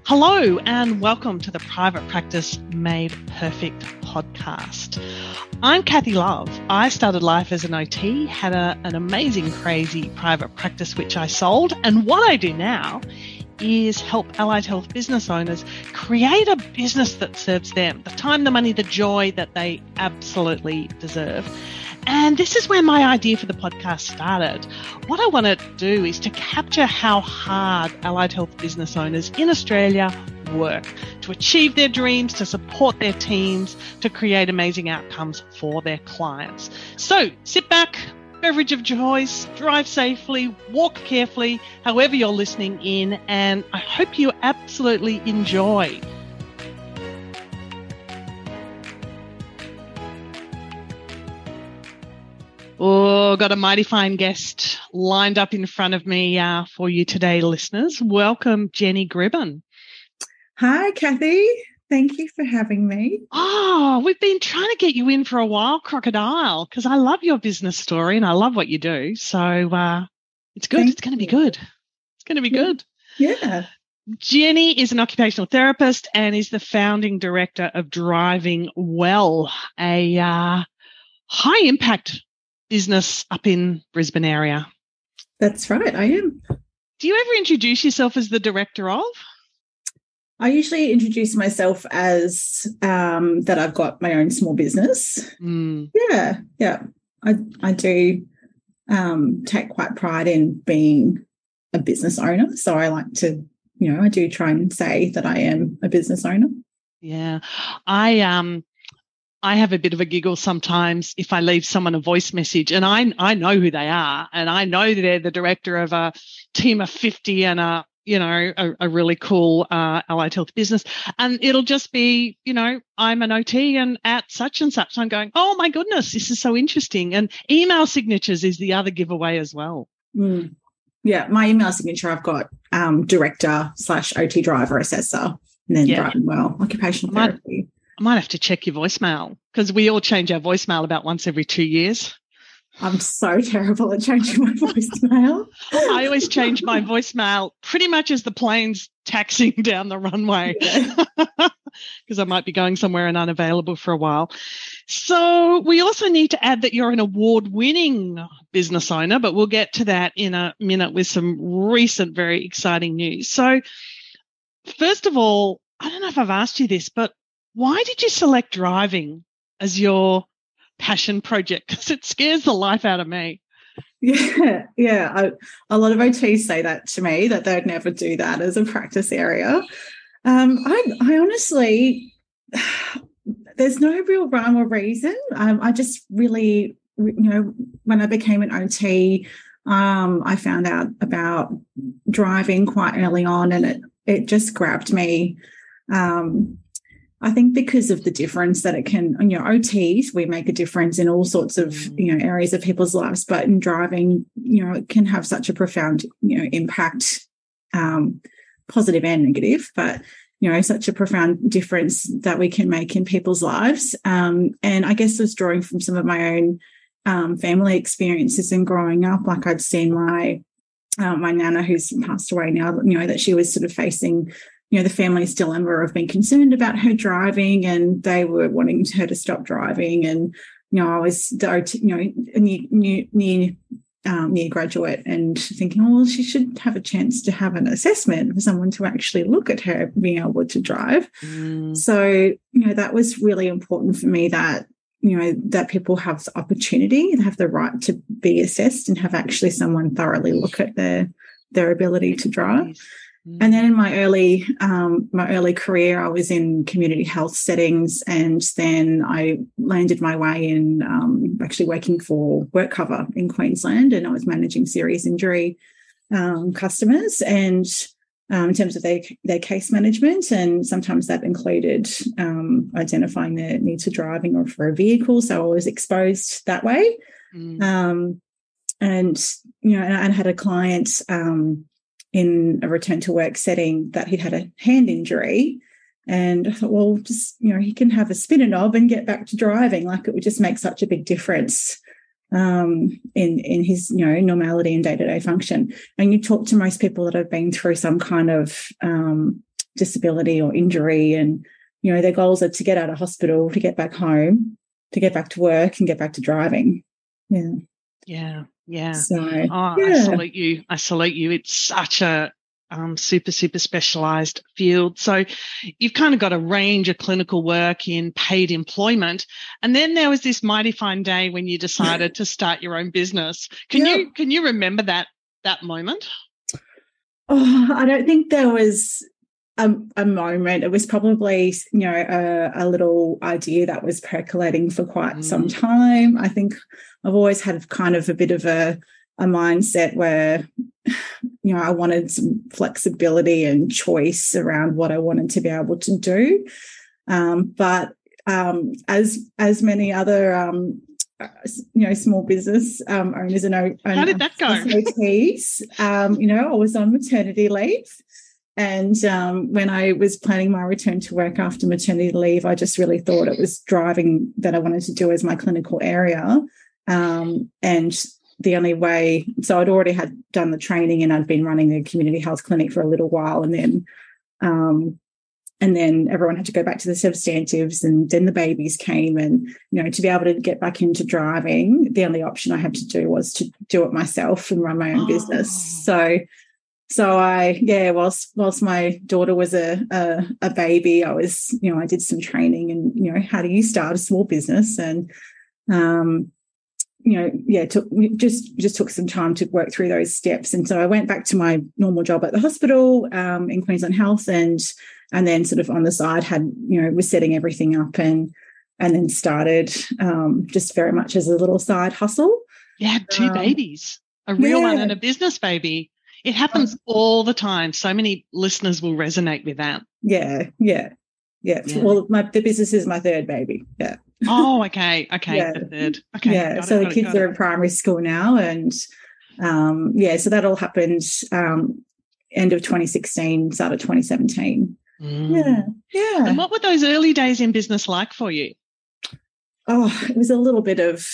Hello and welcome to the Private Practice Made Perfect podcast. I'm Kathy Love. I started life as an OT, had an amazing, crazy private practice which I sold, and what I do now is help allied health business owners create a business that serves them, the time, the money, the joy that they absolutely deserve. And this is where my idea for the podcast started. What I want to do is to capture how hard allied health business owners in Australia work to achieve their dreams, to support their teams, to create amazing outcomes for their clients. So sit back, beverage of choice, drive safely, walk carefully, however you're listening in, and I hope you absolutely enjoy. Oh, got a mighty fine guest lined up in front of me for you today, listeners. Welcome, Jenny Gribbon. Hi, Kathy. Thank you for having me. Oh, we've been trying to get you in for a while, Crocodile, because I love your business story and I love what you do. So it's good. It's going to be good. It's going to be good. Yeah. Jenny is an occupational therapist and is the founding director of Driving Well, a high-impact business up in Brisbane area. That's right, I am. Do you ever introduce yourself as the director of? I usually introduce myself as that I've got my own small business. Yeah. I do take quite pride in being a business owner. So I like to, I do try and say that I am a business owner. Yeah. I have a bit of a giggle sometimes if I leave someone a voice message and I know who they are and I know that they're the director of a team of 50 and a really cool allied health business. And it'll just be, I'm an OT and at such and such. I'm going, oh my goodness, this is so interesting. And email signatures is the other giveaway as well. Yeah, my email signature, I've got director/OT driver assessor and then Driving Well, occupational therapy. I might have to check your voicemail because we all change our voicemail about once every 2 years. I'm so terrible at changing my voicemail. I always change my voicemail pretty much as the plane's taxiing down the runway because I might be going somewhere and unavailable for a while. So we also need to add that you're an award-winning business owner, but we'll get to that in a minute with some recent very exciting news. So first of all, I don't know if I've asked you this, but why did you select driving as your passion project? Because it scares the life out of me. Yeah. A lot of OTs say that to me, that they'd never do that as a practice area. I honestly, there's no real rhyme or reason. I just really, when I became an OT, I found out about driving quite early on, and it just grabbed me. I think because of the difference that it can, OTs, we make a difference in all sorts of, areas of people's lives, but in driving, it can have such a profound, impact, positive and negative, but, such a profound difference that we can make in people's lives. And I guess I was drawing from some of my own family experiences and growing up. Like I'd seen my nana, who's passed away now, that she was sort of facing the family's dilemma of being concerned about her driving, and they were wanting her to stop driving. And, I was, a near graduate and thinking, well, she should have a chance to have an assessment for someone to actually look at her being able to drive. So, that was really important for me that, that people have the opportunity and have the right to be assessed and have actually someone thoroughly look at their ability to drive. And then in my early career, I was in community health settings, and then I landed my way in actually working for WorkCover in Queensland, and I was managing serious injury customers and in terms of their case management, and sometimes that included identifying their need for driving or for a vehicle. So I was exposed that way, and I had a client in a return to work setting that he'd had a hand injury, and I thought, well, just he can have a spinner knob and get back to driving. Like, it would just make such a big difference in his normality and day-to-day function. And you talk to most people that have been through some kind of disability or injury, and their goals are to get out of hospital, to get back home, to get back to work, and get back to driving. Yeah. So I salute you. It's such a super specialized field. So you've kind of got a range of clinical work in paid employment, and then there was this mighty fine day when you decided to start your own business. Can you remember that moment? Oh, I don't think there was a moment. It was probably a little idea that was percolating for quite some time. I think I've always had kind of a bit of a mindset where I wanted some flexibility and choice around what I wanted to be able to do. But as many other small business owners and how did that go? SOTs, I was on maternity leave. And when I was planning my return to work after maternity leave, I just really thought it was driving that I wanted to do as my clinical area. And the only way, so I'd already had done the training and I'd been running a community health clinic for a little while. And then everyone had to go back to the substantives, and then the babies came, and, to be able to get back into driving, the only option I had to do was to do it myself and run my own business. So I, whilst my daughter was a baby, I was, I did some training and, how do you start a small business? And, took some time to work through those steps. And so I went back to my normal job at the hospital in Queensland Health, and then sort of on the side was setting everything up and then started just very much as a little side hustle. You had two babies, a real one and a business baby. It happens all the time. So many listeners will resonate with that. Yeah. Well, the business is my third baby. Yeah. Oh, okay. The third. Okay. Yeah. So the kids are in primary school now, and so that all happened end of 2016, start of 2017. Yeah. And what were those early days in business like for you? Oh, it was a little bit of,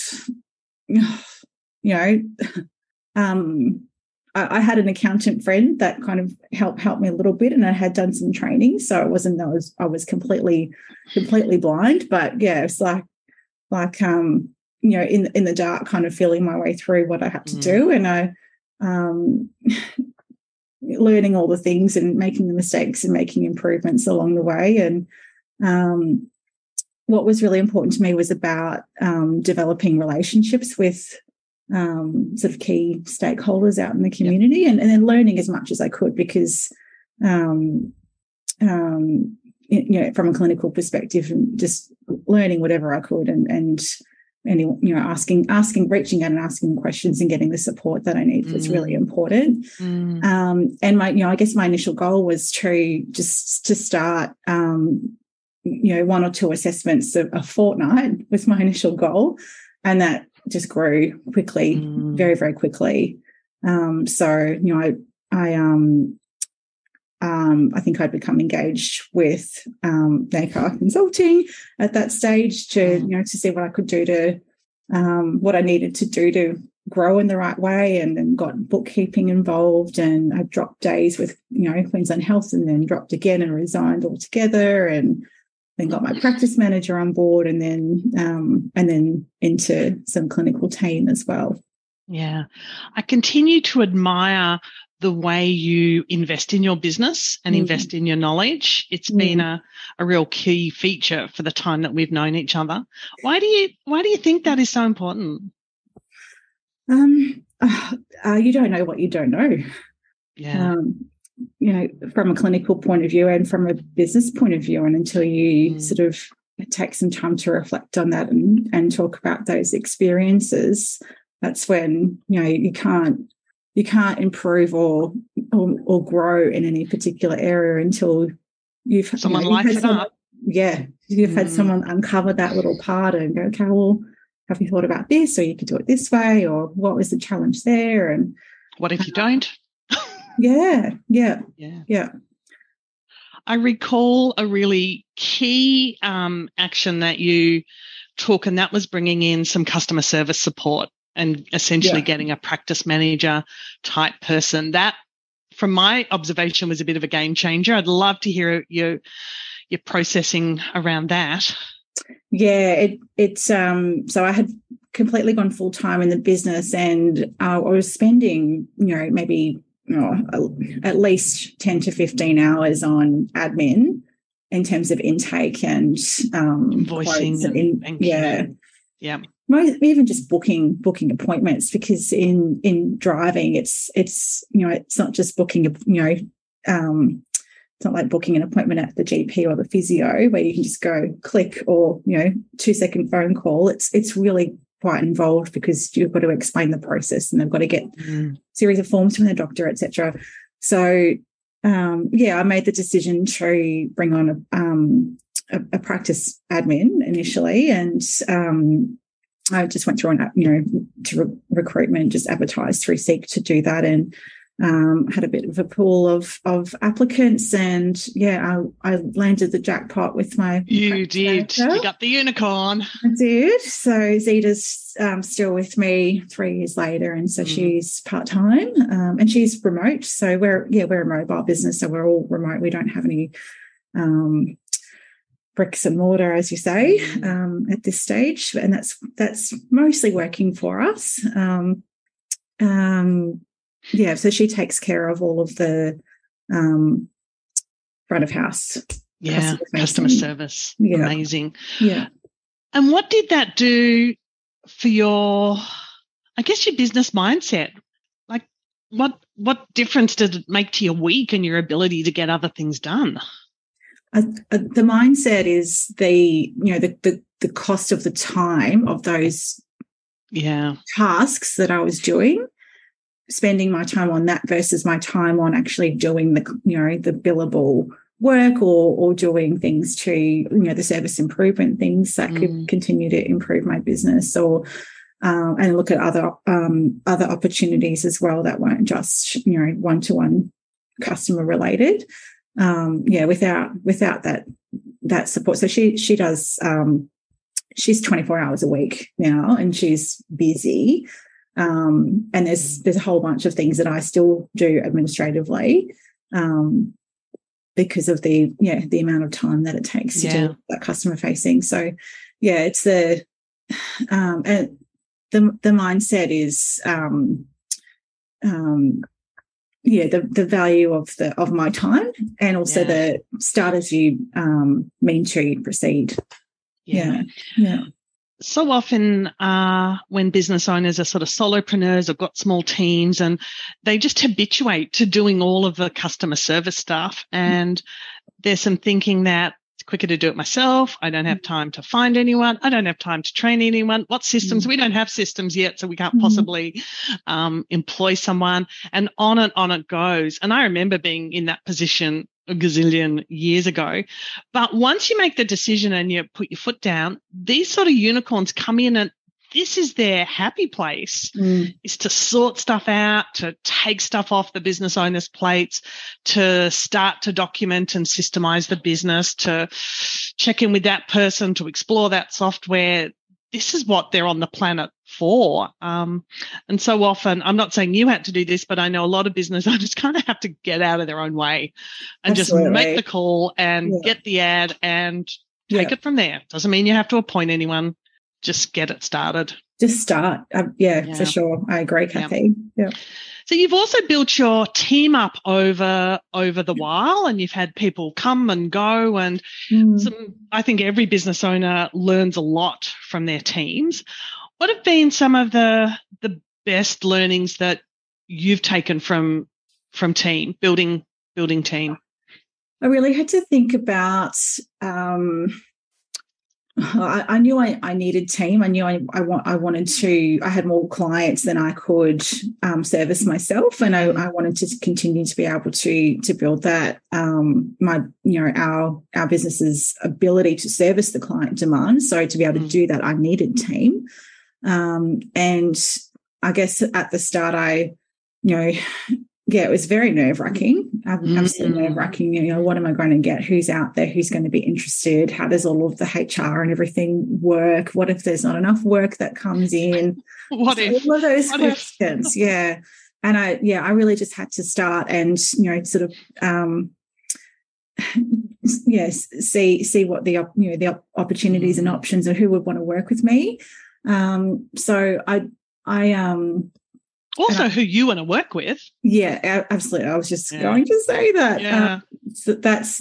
I had an accountant friend that kind of helped me a little bit, and I had done some training, so it wasn't that I was completely blind. But it's like in the dark, kind of feeling my way through what I had to do, and I learning all the things and making the mistakes and making improvements along the way. And what was really important to me was about developing relationships with sort of key stakeholders out in the community, and then learning as much as I could, because from a clinical perspective, and just learning whatever I could, and asking, reaching out and asking questions and getting the support that I need was really important. And I guess my initial goal was to start one or two assessments a fortnight was my initial goal, and that just grew quickly, very, very quickly. I think I'd become engaged with NACAR Consulting at that stage to see what I could do to what I needed to do to grow in the right way, and then got bookkeeping involved, and I dropped days with Queensland Health, and then dropped again and resigned altogether, and then got my practice manager on board, and then into some clinical team as well. Yeah. I continue to admire the way you invest in your business and invest in your knowledge. It's been a real key feature for the time that we've known each other. Why do you think that is so important? You don't know what you don't know. Yeah. From a clinical point of view and from a business point of view, and until you sort of take some time to reflect on that and talk about those experiences, that's when you can't improve or grow in any particular area until you've had someone uncover that little part and go, okay, well, have you thought about this, or you could do it this way, or what was the challenge there, and what if you don't? Yeah. I recall a really key action that you took, and that was bringing in some customer service support and essentially getting a practice manager type person. That from my observation, was a bit of a game changer. I'd love to hear your processing around that. Yeah, it's so I had completely gone full time in the business, and I was spending, maybe at least 10 to 15 hours on admin in terms of intake and invoicing yeah. Even just booking appointments, because in driving it's not just booking it's not like booking an appointment at the GP or the physio where you can just go click, or 2-second phone call. It's really quite involved, because you've got to explain the process, and they've got to get a series of forms from the doctor, etc. So I made the decision to bring on a practice admin initially, and I just went through to recruitment, just advertised through Seek to do that, and had a bit of a pool of applicants, and I landed the jackpot with my. You did. You got the unicorn. I did. So Zita's still with me 3 years later, and so she's part-time, and she's remote. So we're a mobile business, so we're all remote. We don't have any bricks and mortar, as you say, at this stage, and that's mostly working for us. So she takes care of all of the front of house. Yeah, customer service. Yeah. Amazing. Yeah. And what did that do for your business mindset? Like, what difference did it make to your week and your ability to get other things done? The mindset is the cost of the time of those tasks that I was doing, spending my time on that versus my time on actually doing the billable work or doing things to the service improvement things that could continue to improve my business, or and look at other opportunities as well that weren't just one-to-one customer related. Without that support. So she does she's 24 hours a week now, and she's busy. And there's a whole bunch of things that I still do administratively, because of the amount of time that it takes to do that customer facing. So it's the mindset is the value of my time, and also the start as you mean to proceed. Yeah. So often when business owners are sort of solopreneurs or got small teams, and they just habituate to doing all of the customer service stuff, and there's some thinking that it's quicker to do it myself. I don't have time to find anyone. I don't have time to train anyone. What systems? We don't have systems yet, so we can't possibly employ someone, and on it goes. And I remember being in that position a gazillion years ago. But once you make the decision and you put your foot down, these sort of unicorns come in, and this is their happy place, is to sort stuff out, to take stuff off the business owner's plates, to start to document and systemize the business, to check in with that person, to explore that software. This is what they're on the planet for. And so often, I'm not saying you had to do this, but I know a lot of business owners kind of have to get out of their own way and just make the call and get the ad and take it from there. Doesn't mean you have to appoint anyone. Just get it started. Just start. For sure. I agree, Kathy. Yeah. So you've also built your team up over the while, and you've had people come and go, and I think every business owner learns a lot from their teams. What have been some of the best learnings that you've taken from team building team? I really had to think about. I knew I needed team. I knew I wanted to. I had more clients than I could service myself, and I wanted to continue to be able to build that. Our business's ability to service the client demand. So to be able to do that, I needed team. And I guess at the start, it was very nerve-wracking, absolutely nerve-wracking. What am I going to get? Who's out there? Who's going to be interested? How does all of the HR and everything work? What if there's not enough work that comes in? All of those questions, yeah. I really just had to start and, sort of, see what the opportunities and options and who would want to work with me. So also who you want to work with. Yeah, absolutely. I was just going to say that. Yeah. So that's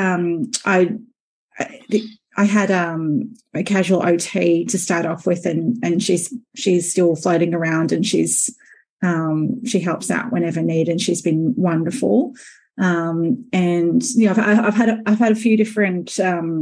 I had a casual OT to start off with, and she's still floating around, and she helps out whenever needed, and she's been wonderful. And I've had a few different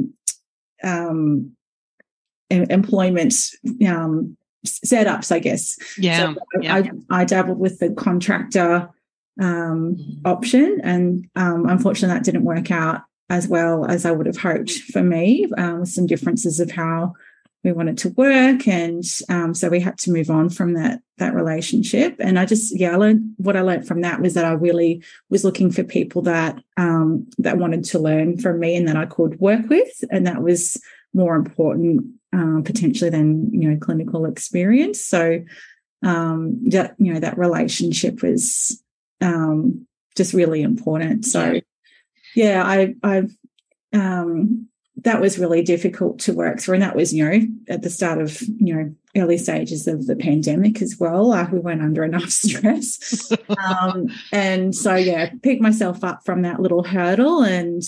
employment setups, I guess. Yeah. So I dabbled with the contractor option, and unfortunately that didn't work out as well as I would have hoped for me, with some differences of how we wanted to work, and so we had to move on from that relationship. And I learned from that was that I really was looking for people that wanted to learn from me and that I could work with, and that was more important potentially than clinical experience. So that relationship was just really important. So I that was really difficult to work through, and that was at the start of early stages of the pandemic as well. We weren't under enough stress, and so picked myself up from that little hurdle, and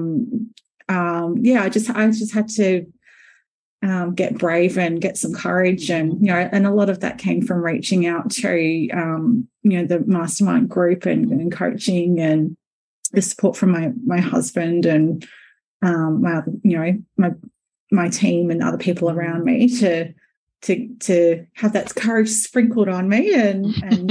I just had to get brave and get some courage, and and a lot of that came from reaching out to the mastermind group and coaching and the support from my husband and my team and other people around me to have that courage sprinkled on me and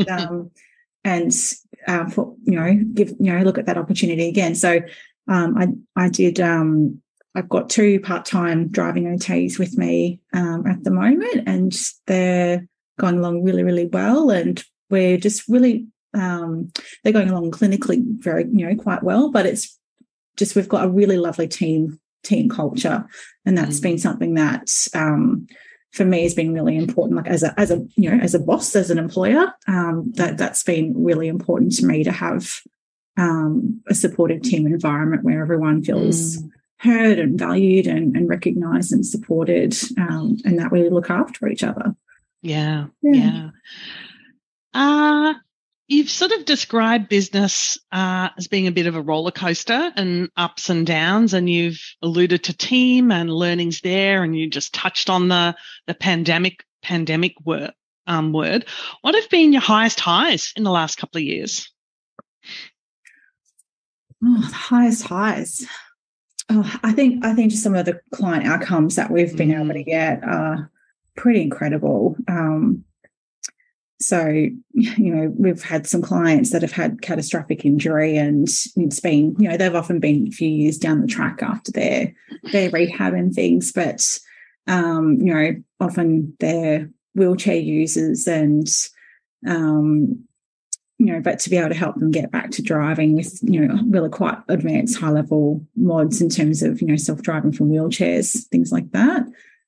look at that opportunity again. So I did. I've got 2 part-time driving OTs with me at the moment, and they're going along really, really well. And we're just really they're going along clinically very quite well, but it's just we've got a really lovely team culture, and that's been something that for me has been really important. Like as a boss, as an employer, that's been really important to me to have a supportive team environment where everyone feels heard and valued and recognised and supported, and that we look after each other. Yeah. You've sort of described business as being a bit of a roller coaster and ups and downs, and you've alluded to team and learnings there, and you just touched on the pandemic word. What have been your highest highs in the last couple of years? Oh, the highest highs. Oh, I think just some of the client outcomes that we've been able to get are pretty incredible. So, we've had some clients that have had catastrophic injury, and it's been, they've often been a few years down the track after their rehab and things, but, often they're wheelchair users, and, but to be able to help them get back to driving with, really quite advanced high-level mods in terms of, self-driving from wheelchairs, things like that.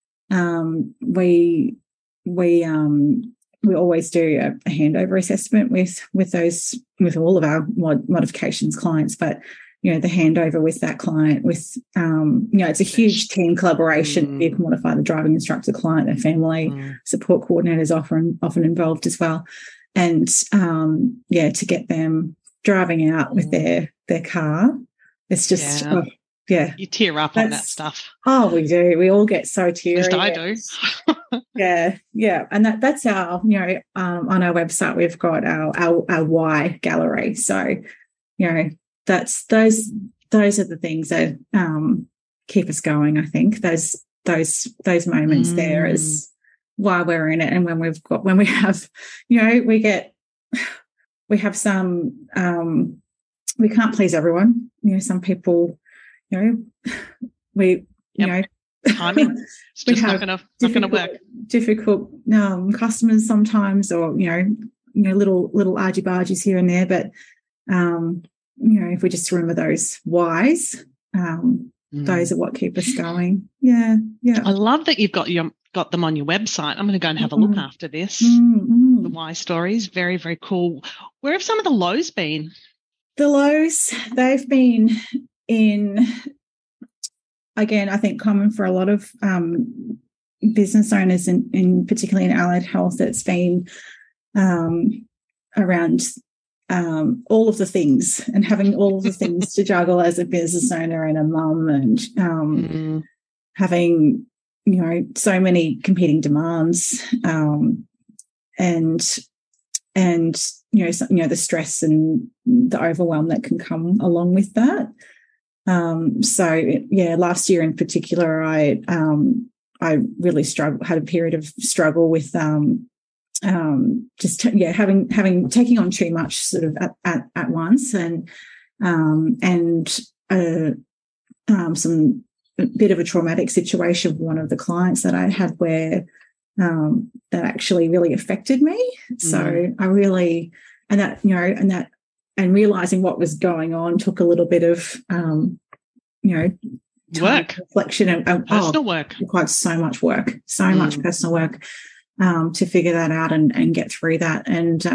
We always do a handover assessment with all of our modifications clients, but the handover with that client, with it's a huge team collaboration. You can modify the driving instructor, client, their family, support coordinators often involved as well, and to get them driving out with their car, it's just you tear up on that stuff. Oh, we do. We all get so teary. At least I do. Yeah, and that's our on our website we've got our why gallery. So that's those are the things that keep us going. I think those moments there is why we're in it, and when we have we have some we can't please everyone. Some people timing. It's just not going to work. Difficult customers sometimes, or little argy-bargies here and there. But if we just remember those whys, those are what keep us going. Yeah. I love that you've got your got them on your website. I'm going to go and have a look after this. The why stories, very, very cool. Where have some of the lows been? The lows, they've been in, again, I think common for a lot of business owners, in particularly in allied health, it's been around all of the things and having all of the things to juggle as a business owner and a mum, and having, so many competing demands, and the stress and the overwhelm that can come along with that. Last year in particular, I really had a period of struggle with taking on too much sort of at once, and some bit of a traumatic situation with one of the clients that I had where that actually really affected me. So I really, and realizing what was going on took a little bit of work, reflection, and personal work. Required so much personal work to figure that out and get through that. And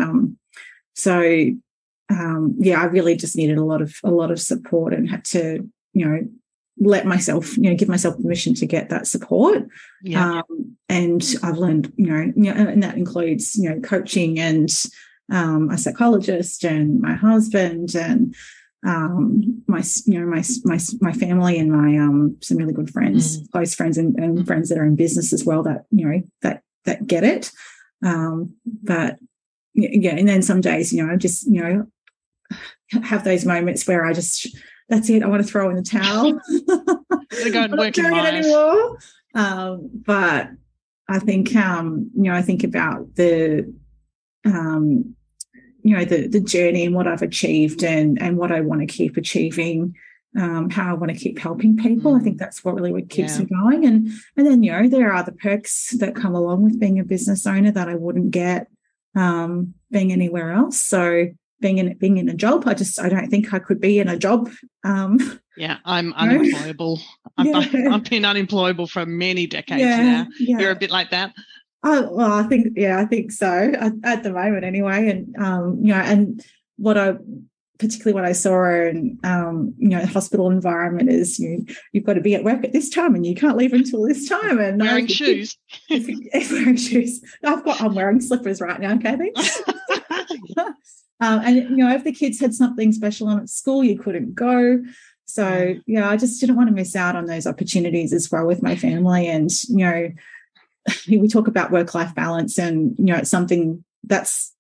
I really just needed a lot of support, and had to let myself, give myself permission to get that support. And I've learned, and that includes, coaching and a psychologist and my husband and my family and my some really good friends, close friends and friends that are in business as well, that that get it. But and then some days, just have those moments where I just, that's it, I want to throw in the towel. Go and work in life anymore. But I think I think about the the journey and what I've achieved and what I want to keep achieving, how I want to keep helping people. I think that's what keeps me going. And then there are other perks that come along with being a business owner that I wouldn't get being anywhere else. So being in a job, I don't think I could be in a job. I'm unemployable. I've been unemployable for many decades now. You're a bit like that. Oh, well, I think so at the moment anyway. And and particularly what I saw in the hospital environment is you've got to be at work at this time and you can't leave until this time. And wearing shoes. Wearing shoes. I'm wearing slippers right now, Kathy. And if the kids had something special on at school, you couldn't go. So I just didn't want to miss out on those opportunities as well with my family. And we talk about work-life balance, and it's something that's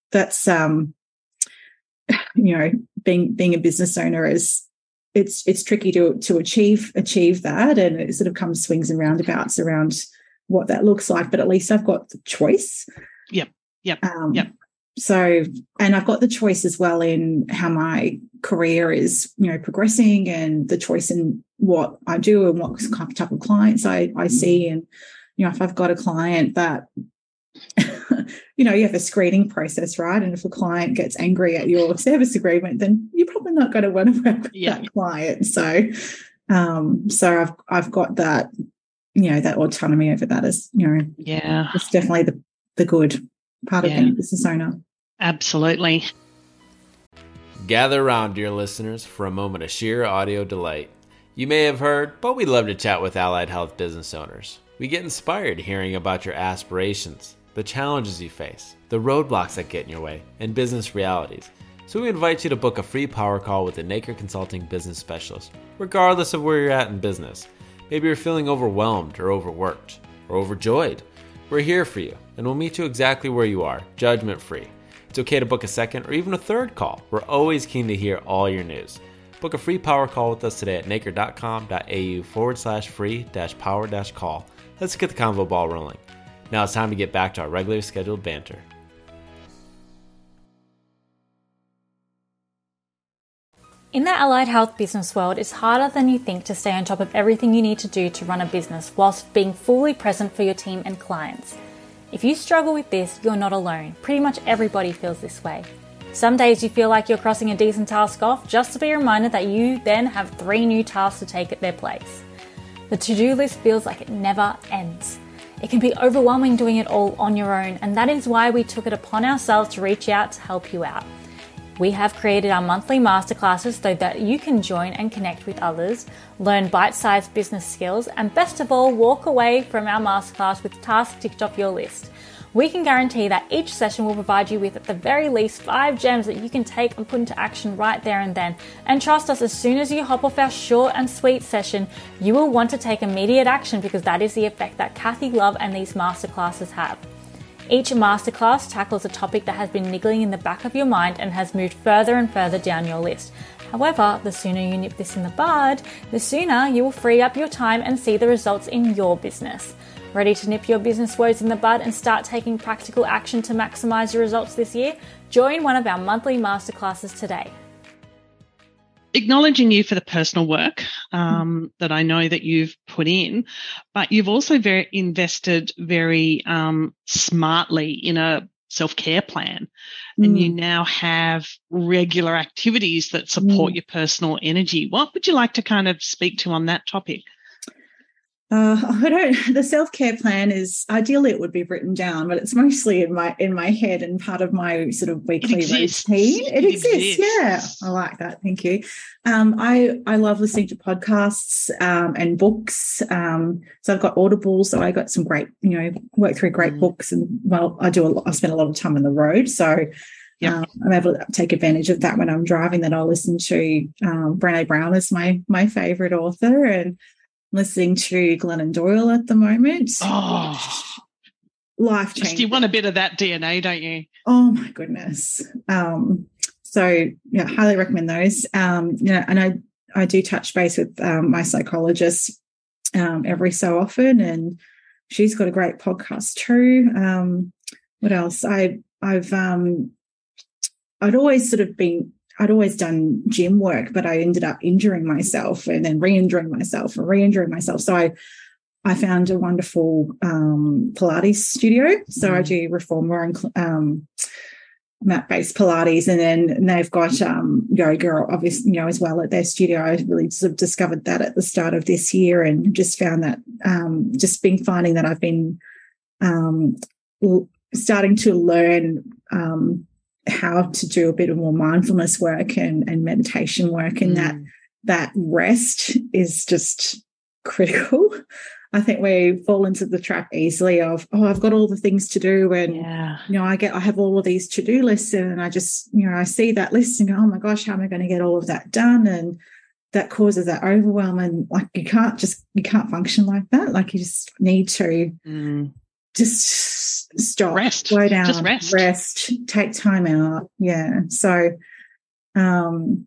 being a business owner is it's tricky to achieve that, and it sort of comes swings and roundabouts around what that looks like. But at least I've got the choice. Yep. So, and I've got the choice as well in how my career is, progressing, and the choice in what I do and what type of clients I see. And, if I've got a client that, you have a screening process, right? And if a client gets angry at your service agreement, then you're probably not going to want to work with that client. So, I've got that, that autonomy over that as, it's definitely the good part of being a business owner. Absolutely. Gather around, dear listeners, for a moment of sheer audio delight. You may have heard, but we love to chat with allied health business owners. We get inspired hearing about your aspirations, the challenges you face, the roadblocks that get in your way, and business realities. So we invite you to book a free power call with a Naker Consulting business specialist, regardless of where you're at in business. Maybe you're feeling overwhelmed or overworked or overjoyed. We're here for you, and we'll meet you exactly where you are, judgment-free. It's okay to book a second or even a third call. We're always keen to hear all your news. Book a free power call with us today at naker.com.au/free-power-call. Let's get the convo ball rolling. Now it's time to get back to our regularly scheduled banter. In the allied health business world, it's harder than you think to stay on top of everything you need to do to run a business whilst being fully present for your team and clients. If you struggle with this, you're not alone. Pretty much everybody feels this way. Some days you feel like you're crossing a decent task off just to be reminded that you then have 3 new tasks to take at their place. The to-do list feels like it never ends. It can be overwhelming doing it all on your own, and that is why we took it upon ourselves to reach out to help you out. We have created our monthly masterclasses so that you can join and connect with others, learn bite-sized business skills, and best of all, walk away from our masterclass with tasks ticked off your list. We can guarantee that each session will provide you with at the very least 5 gems that you can take and put into action right there and then. And trust us, as soon as you hop off our short and sweet session, you will want to take immediate action, because that is the effect that Kathy Love and these masterclasses have. Each masterclass tackles a topic that has been niggling in the back of your mind and has moved further and further down your list. However, the sooner you nip this in the bud, the sooner you will free up your time and see the results in your business. Ready to nip your business woes in the bud and start taking practical action to maximize your results this year? Join one of our monthly masterclasses today. Acknowledging you for the personal work that I know that you've put in, but you've also invested very smartly in a self-care plan, and you now have regular activities that support your personal energy. What would you like to kind of speak to on that topic? The self-care plan is, ideally it would be written down, but it's mostly in my head and part of my sort of weekly routine. It exists. Yeah. I like that. Thank you. I love listening to podcasts and books. So I've got Audible, so I got some great, work through great books, and I spend a lot of time on the road. So I'm able to take advantage of that when I'm driving. That I'll listen to Brené Brown is my favorite author, and listening to Glennon Doyle at the moment. Oh, life-changing. You want a bit of that DNA, don't you? Oh my goodness. So highly recommend those. And I do touch base with my psychologist every so often, and she's got a great podcast too. What else? I'd always done gym work, but I ended up injuring myself and then re-injuring myself. So I found a wonderful Pilates studio. So I do reformer and mat-based Pilates, and then they've got yoga, obviously, as well at their studio. I really sort of discovered that at the start of this year, and just found that finding that I've been starting to learn how to do a bit of more mindfulness work and meditation work, and that rest is just critical. I think we fall into the trap easily of, I've got all the things to do, and I have all of these to-do lists, and I just I see that list and go, oh my gosh, how am I going to get all of that done? And that causes that overwhelm, and like you can't function like that. Like you just need to just stop, slow down, just rest, take time out. Yeah. So, and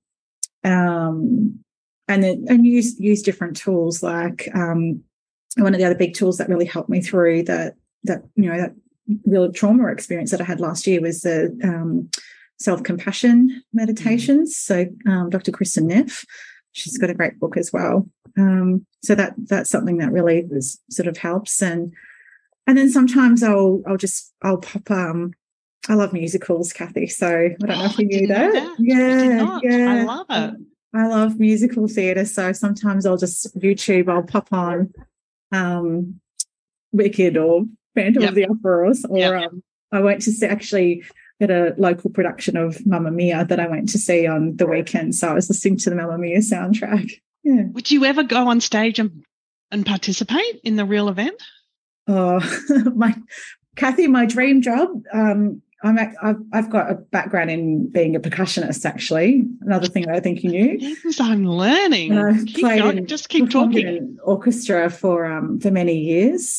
use different tools. Like one of the other big tools that really helped me through that real trauma experience that I had last year was the self-compassion meditations. So Dr. Kristen Neff, she's got a great book as well. So that's something that really sort of helps. And then sometimes I'll pop. I love musicals, Kathy. So I don't know if you knew that. Yeah. I love it. I love musical theatre. So sometimes I'll just YouTube. I'll pop on Wicked or Phantom of the Opera, or I went to see actually at a local production of Mamma Mia that I went to see on the weekend. So I was listening to the Mamma Mia soundtrack. Yeah. Would you ever go on stage and participate in the real event? Oh, Kathy, my dream job. I've got a background in being a percussionist. Actually, another thing that I think you knew. Yes, I'm learning. Just keep talking. In orchestra for many years.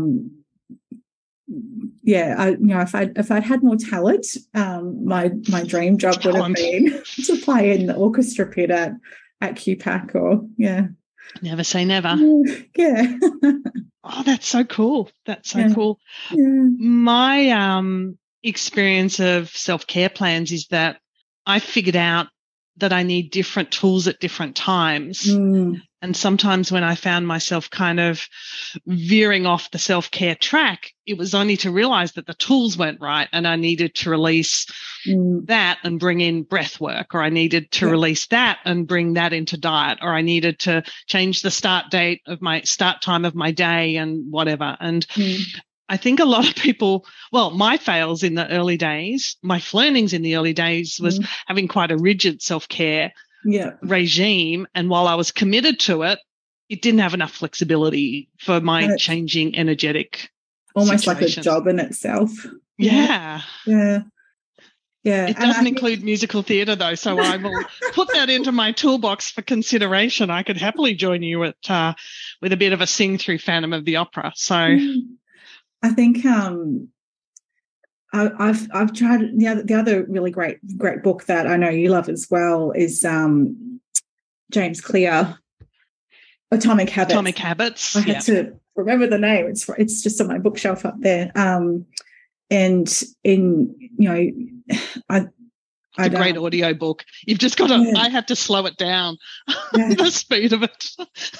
If I'd had more talent, my dream job would have been to play in the orchestra pit at QPAC or Never say never. Yeah. Oh, that's so cool. That's so cool. Yeah. My experience of self-care plans is that I figured out that I need different tools at different times. And sometimes when I found myself kind of veering off the self-care track, it was only to realize that the tools weren't right and I needed to release that and bring in breath work, or I needed to release that and bring that into diet, or I needed to change the start time of my day and whatever. And I think a lot of people, my fails in the early days, my learnings in the early days was having quite a rigid self-care regime. And while I was committed to it, it didn't have enough flexibility for my changing energetic almost situation. Like a job in itself. Yeah. It doesn't and include musical theatre, though, so I will put that into my toolbox for consideration. I could happily join you with a bit of a sing through Phantom of the Opera. So I think I've tried the other really great book that I know you love as well is James Clear, Atomic Habits. Atomic Habits. I had to remember the name. It's just on my bookshelf up there. And in it's a great audio book. You've just got to. I had to slow it down, the speed of it.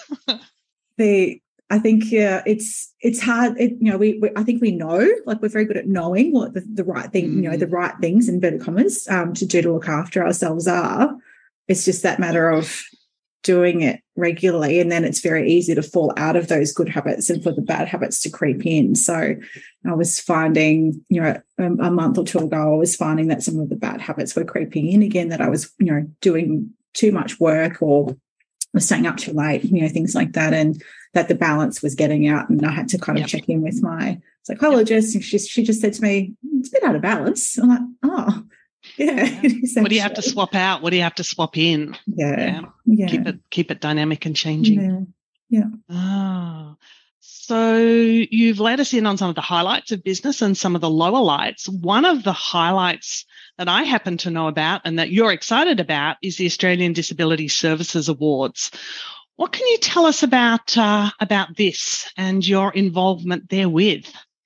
I think it's hard. I think we know, like we're very good at knowing what the right thing, the right things in inverted commas to do to look after ourselves are. It's just that matter of doing it regularly, and then it's very easy to fall out of those good habits and for the bad habits to creep in. So I was finding, a month or two ago, I was finding that some of the bad habits were creeping in again, that I was, doing too much work or was staying up too late, things like that, and that the balance was getting out. And I had to kind of check in with my psychologist, and she just said to me, it's a bit out of balance. I'm like, oh, yeah. What do you have to swap out? What do you have to swap in? Yeah. Keep it dynamic and changing. Yeah. Oh. So you've let us in on some of the highlights of business and some of the lower lights. One of the highlights that I happen to know about and that you're excited about is the Australian Disability Services Awards. What can you tell us about this and your involvement therewith?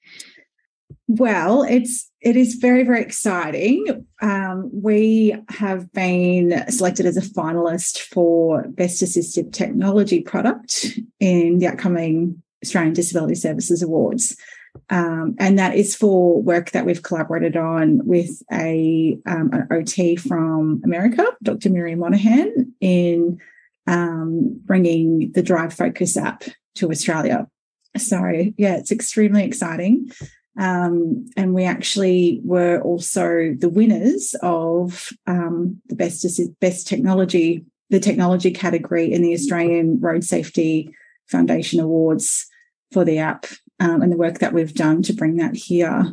Well, it is very, very exciting. We have been selected as a finalist for Best Assistive Technology Product in the upcoming Australian Disability Services Awards. And that is for work that we've collaborated on with an OT from America, Dr. Miriam Monahan, in bringing the Drive Focus app to Australia. So, it's extremely exciting. And we actually were also the winners of the best technology, the technology category in the Australian Road Safety Foundation Awards for the app, and the work that we've done to bring that here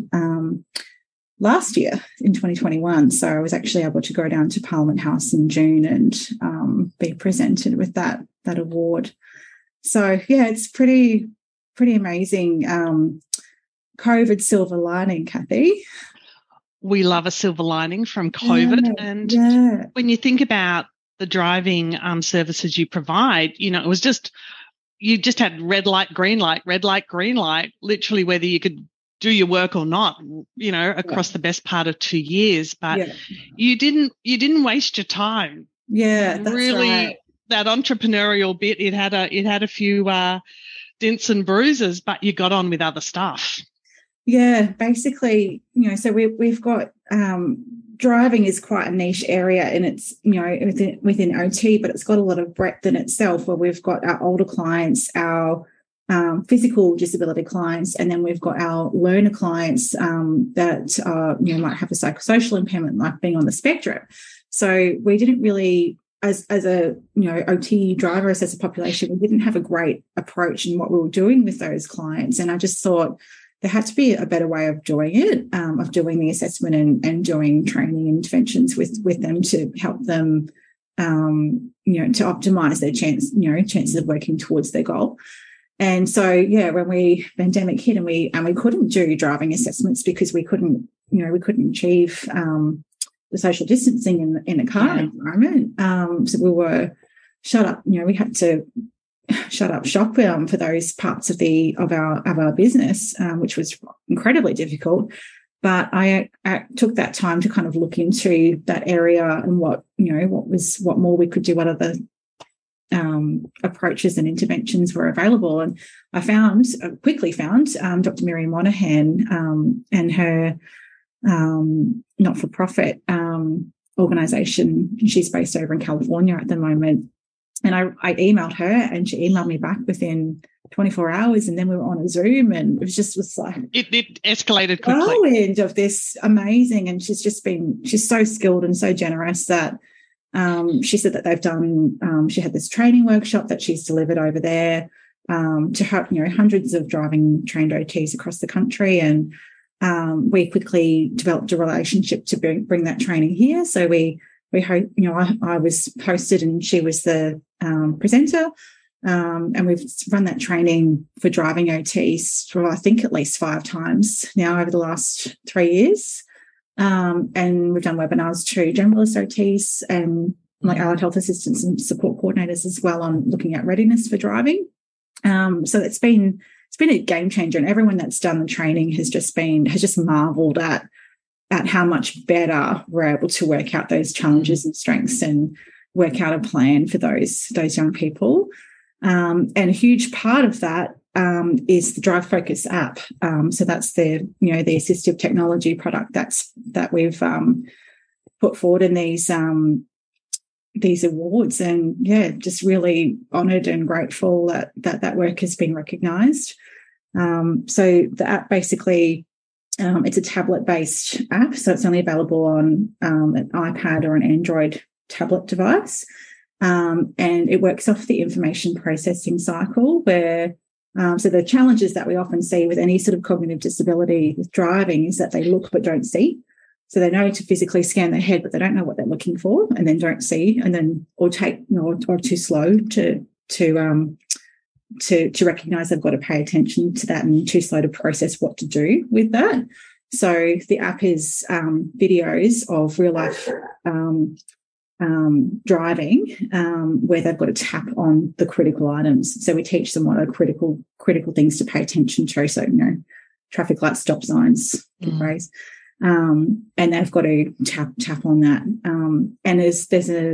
last year in 2021. So I was actually able to go down to Parliament House in June and be presented with that award. So it's pretty amazing. COVID silver lining, Kathy. We love a silver lining from COVID. When you think about the driving services you provide, it was you just had red light, green light, literally whether you could do your work or not, across the best part of 2 years. But you didn't waste your time. Yeah, that's really right. That entrepreneurial bit, it had a few dents and bruises, but you got on with other stuff. Yeah, basically, so we've got driving is quite a niche area, and it's, within OT, but it's got a lot of breadth in itself, where we've got our older clients, our physical disability clients, and then we've got our learner clients that might have a psychosocial impairment, like being on the spectrum. So we didn't really, as a OT driver assessor population, we didn't have a great approach in what we were doing with those clients, and I just thought there had to be a better way of doing it, of doing the assessment and doing training interventions with them to help them, to optimise their chances of working towards their goal. And so, when pandemic hit and we couldn't do driving assessments because we couldn't achieve the social distancing in a car environment. So we were shut up. We had to shut up shop for those parts of our business, which was incredibly difficult. But I took that time to kind of look into that area and what more we could do, what other approaches and interventions were available. And I quickly found Dr. Miriam Monahan and her not-for-profit organisation. She's based over in California at the moment. And I emailed her, and she emailed me back within 24 hours, and then we were on a Zoom, and it was like it escalated quickly. Whirlwind of this amazing, and she's so skilled and so generous that she said that they've done. She had this training workshop that she's delivered over there to help hundreds of driving trained OTs across the country, and we quickly developed a relationship to bring that training here. So I was hosted and she was the presenter, and we've run that training for driving OTs for I think at least 5 times now over the last 3 years, and we've done webinars to generalist OTs and like allied health assistants and support coordinators as well on looking at readiness for driving. So it's been a game changer, and everyone that's done the training has just marvelled at how much better we're able to work out those challenges and strengths and work out a plan for those young people. And a huge part of that is the Drive Focus app. So that's the assistive technology product that we've put forward in these awards, and just really honoured and grateful that work has been recognised. So the app basically. It's a tablet-based app, so it's only available on an iPad or an Android tablet device, and it works off the information processing cycle where so the challenges that we often see with any sort of cognitive disability with driving is that they look but don't see. So they know to physically scan their head, but they don't know what they're looking for, and then don't see, and then or too slow to recognise they've got to pay attention to that, and too slow to process what to do with that. So the app is videos of real life driving where they've got to tap on the critical items. So we teach them what are critical things to pay attention to. So traffic lights, stop signs, phrase. And they've got to tap on that. And there's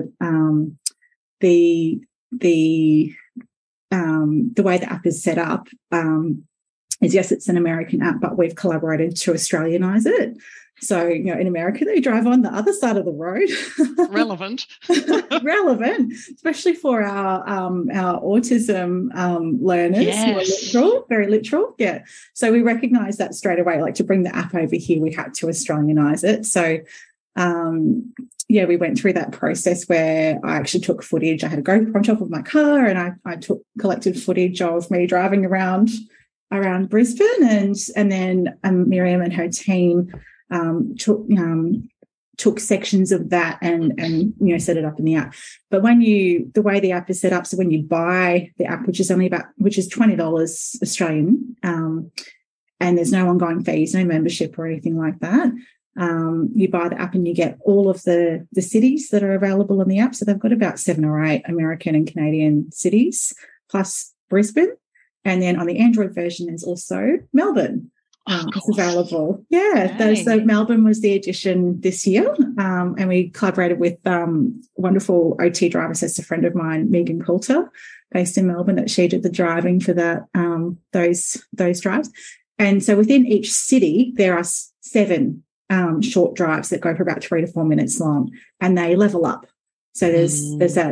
the way the app is set up is, yes, it's an American app, but we've collaborated to Australianize it. So, in America, they drive on the other side of the road. Relevant, especially for our autism learners. Yes. Who are very literal. Yeah. So we recognise that straight away. Like to bring the app over here, we had to Australianize it. So, we went through that process where I actually took footage. I had a GoPro on top of my car, and I collected footage of me driving around Brisbane, and then Miriam and her team took sections of that and set it up in the app. But the way the app is set up, so when you buy the app, which is $20 Australian, and there's no ongoing fees, no membership or anything like that. You buy the app and you get all of the cities that are available in the app. So they've got about 7 or 8 American and Canadian cities plus Brisbane. And then on the Android version, there's also Melbourne. It's available. Yeah. Okay. So Melbourne was the addition this year. And we collaborated with wonderful OT driver assessor friend of mine, Megan Coulter, based in Melbourne, that she did the driving for that those drives. And so within each city, there are 7 short drives that go for about 3 to 4 minutes long, and they level up. So there's that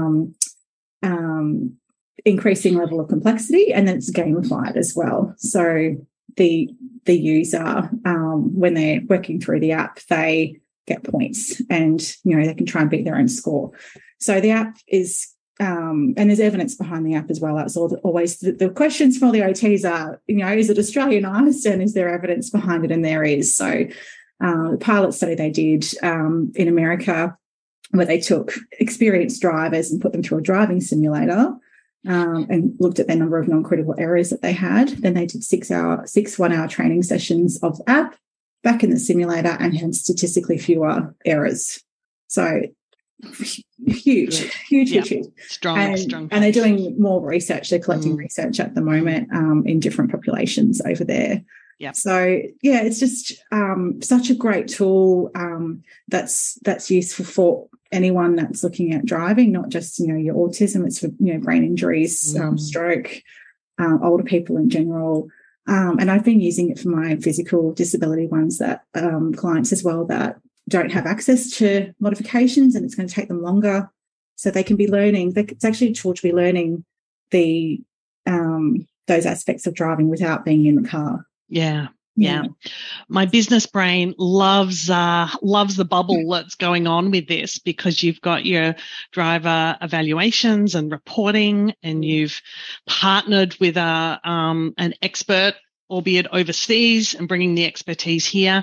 increasing level of complexity, and then it's gamified as well. So the user, when they're working through the app, they get points, and they can try and beat their own score. So the app is, and there's evidence behind the app as well. That's always the questions from all the OTs are, is it Australianised, and is there evidence behind it? And there is. So the pilot study they did in America, where they took experienced drivers and put them through a driving simulator and looked at the number of non-critical errors that they had. Then they did 6 one-hour training sessions of the app back in the simulator and had statistically fewer errors. So huge. Strong. And they're doing more research. They're collecting research at the moment in different populations over there. Yeah. So yeah, it's just such a great tool that's useful for anyone that's looking at driving, not just your autism. It's for brain injuries, stroke, older people in general. And I've been using it for my physical disability ones, that clients as well that don't have access to modifications, and it's going to take them longer, so they can be learning. It's actually a tool to be learning the those aspects of driving without being in the car. Yeah. My business brain loves the bubble that's going on with this, because you've got your driver evaluations and reporting, and you've partnered with an expert, albeit overseas, and bringing the expertise here.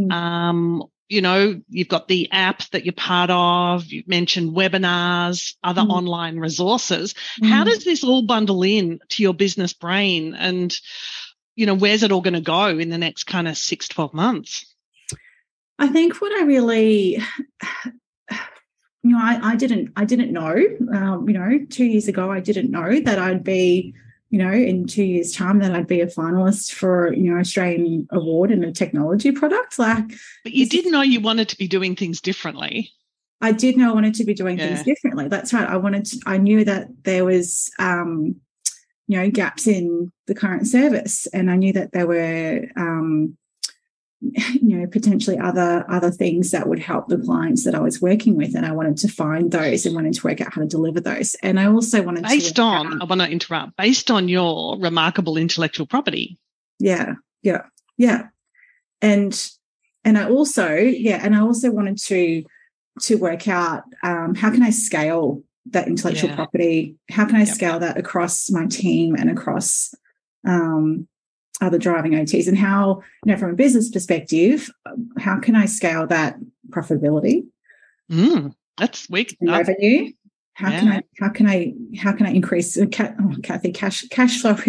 You've got the app that you're part of. You've mentioned webinars, other online resources. How does this all bundle in to your business brain? And where's it all going to go in the next kind of 6-12 months? I think what I really, I didn't know, 2 years ago, I didn't know that I'd be, in 2 years' time, that I'd be a finalist for, Australian award in a technology product. But you did know you wanted to be doing things differently. I did know I wanted to be doing things differently. That's right. I knew that there was, gaps in the current service, and I knew that there were, potentially other things that would help the clients that I was working with, and I wanted to find those and wanted to work out how to deliver those. And I also wanted I want to interrupt, based on your remarkable intellectual property. Yeah. And I also wanted to work out how can I scale that intellectual property? How can I scale that across my team and across other driving OTs? And how, from a business perspective, how can I scale that profitability? That's weak. Revenue. How can I increase Kathy, cash flow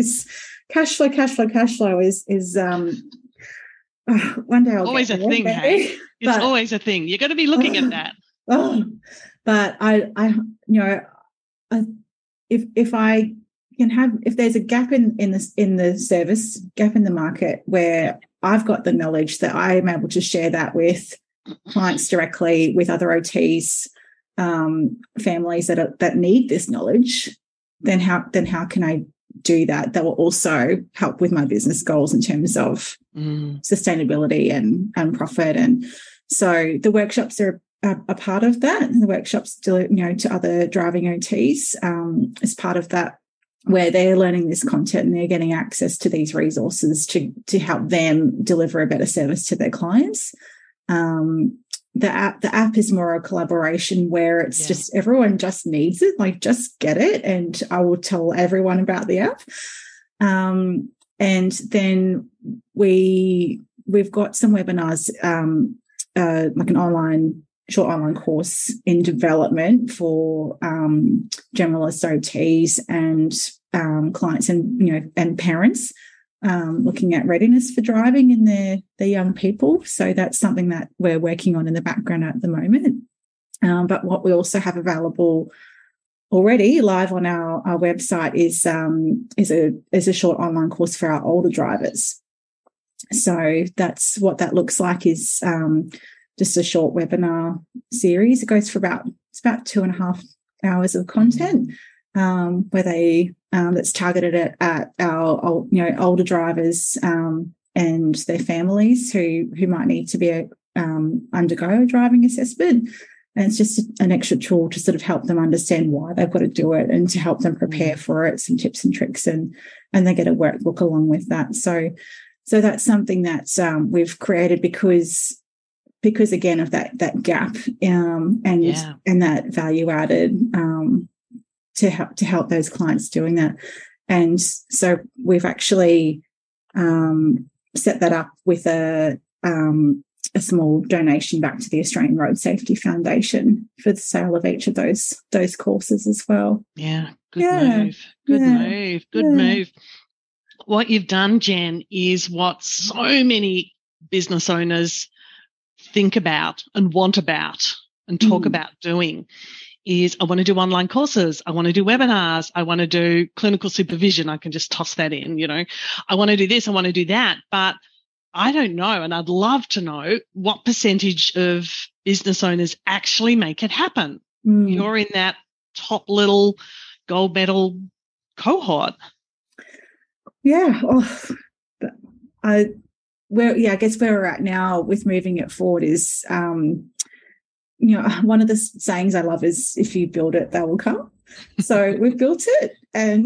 is one day I'll always get a thing, hey? It's always a thing. You're going to be looking at that. But if there's a gap in the service, gap in the market, where I've got the knowledge that I am able to share that with clients directly, with other OTs, families that need this knowledge, then how can I do that? That will also help with my business goals in terms of sustainability and profit. And so the workshops are a part of that. And the workshops to other driving OTs as part of that, where they're learning this content and they're getting access to these resources to help them deliver a better service to their clients. The app is more a collaboration where it's just everyone just needs it, just get it, and I will tell everyone about the app. And then we've got some webinars, like an short online course in development for generalist OTs and clients and parents, looking at readiness for driving in their young people. So that's something that we're working on in the background at the moment. But what we also have available already live on our website is a short online course for our older drivers. So that's what that looks like, is just a short webinar series. It goes for about 2.5 hours of content, where that's targeted at our older drivers and their families who might need to undergo a driving assessment. And it's just an extra tool to sort of help them understand why they've got to do it, and to help them prepare for it, some tips and tricks, and they get a workbook along with that. So that's something that we've created because again of that gap and that value added to help those clients doing that. And so we've actually set that up with a small donation back to the Australian Road Safety Foundation for the sale of each of those courses as well. Yeah, good move. What you've done, Jen, is what so many business owners think about and want about and talk about doing, is I want to do online courses. I want to do webinars. I want to do clinical supervision. I can just toss that in, I want to do this. I want to do that. But I don't know. And I'd love to know what percentage of business owners actually make it happen. You're in that top little gold medal cohort. Yeah. I guess where we're at now with moving it forward is, one of the sayings I love is, if you build it, they will come. So we've built it, and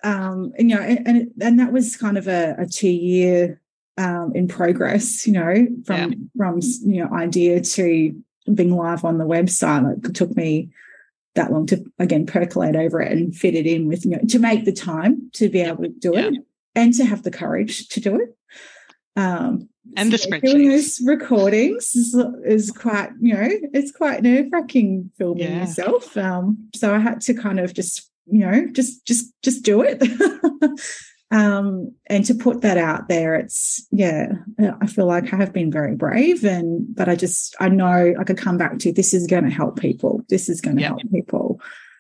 that was kind of a 2-year in progress, from idea to being live on the website. It took me that long to, again, percolate over it and fit it in with, to make the time to be able to do it and to have the courage to do it. And the spreadsheets. Doing those recordings is quite, it's quite nerve-wracking filming yourself. So I had to kind of just do it. And to put that out there, I feel like I have been very brave, but I know I could come back to, this is going to help people. This is going to help people.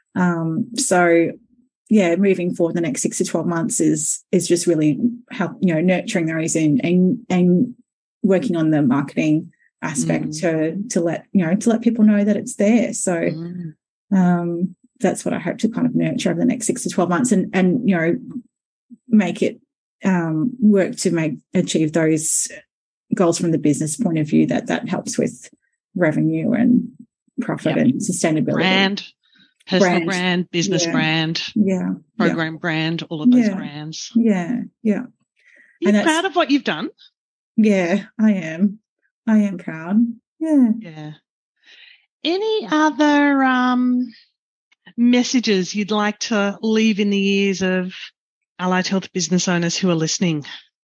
Moving forward the next 6 to 12 months is just really help, nurturing those and working on the marketing aspect to let people know that it's there. So that's what I hope to kind of nurture over the next 6 to 12 months and make it work to achieve those goals from the business point of view that helps with revenue and profit and sustainability. Personal brand, business brand, program brand, all of those brands. Yeah. You're proud of what you've done? Yeah, I am. I am proud. Yeah. Yeah. Any other messages you'd like to leave in the ears of allied health business owners who are listening?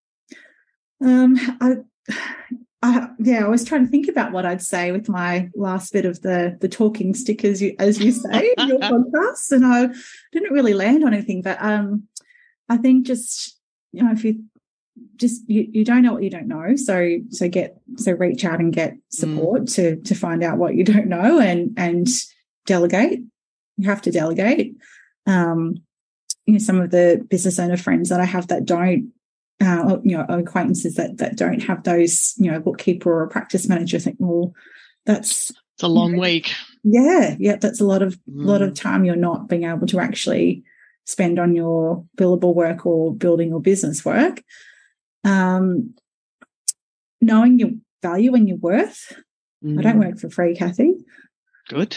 I was trying to think about what I'd say with my last bit of the talking stick, as you say, in your podcast, and I didn't really land on anything. But I think just if you don't know what you don't know, so reach out and get support to find out what you don't know, and delegate. You have to delegate. Some of the business owner friends that I have that don't. Acquaintances that don't have those, bookkeeper or a practice manager, think, well, it's a long week. Yeah, that's a lot of time you're not being able to actually spend on your billable work or building your business work. Knowing your value and your worth. I don't work for free, Kathy. Good.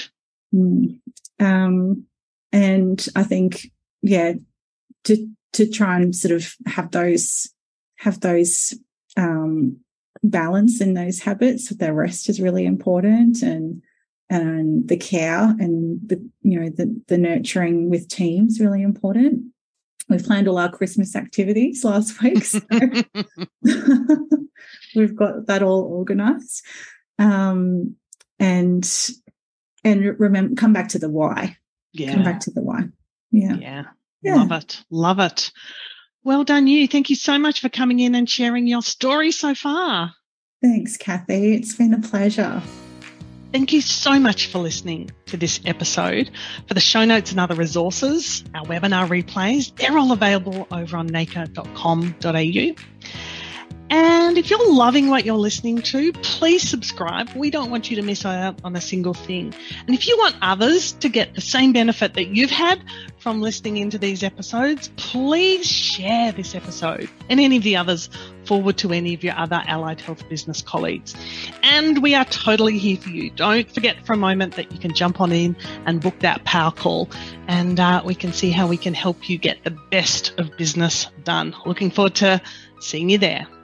And I think, to try and sort of have those balance in those habits. The rest is really important, and the care and the nurturing with teams really important. We've planned all our Christmas activities last week, so we've got that all organised. And remember, come back to the why. Yeah. Come back to the why. Yeah. Yeah. Love it. Well done, you. Thank you so much for coming in and sharing your story so far. Thanks, Kathy. It's been a pleasure. Thank you so much for listening to this episode. For the show notes and other resources, our webinar replays, they're all available over on naker.com.au. And if you're loving what you're listening to, please subscribe. We don't want you to miss out on a single thing. And if you want others to get the same benefit that you've had from listening into these episodes, please share this episode and any of the others forward to any of your other allied health business colleagues. And we are totally here for you. Don't forget for a moment that you can jump on in and book that power call, and we can see how we can help you get the best of business done. Looking forward to seeing you there.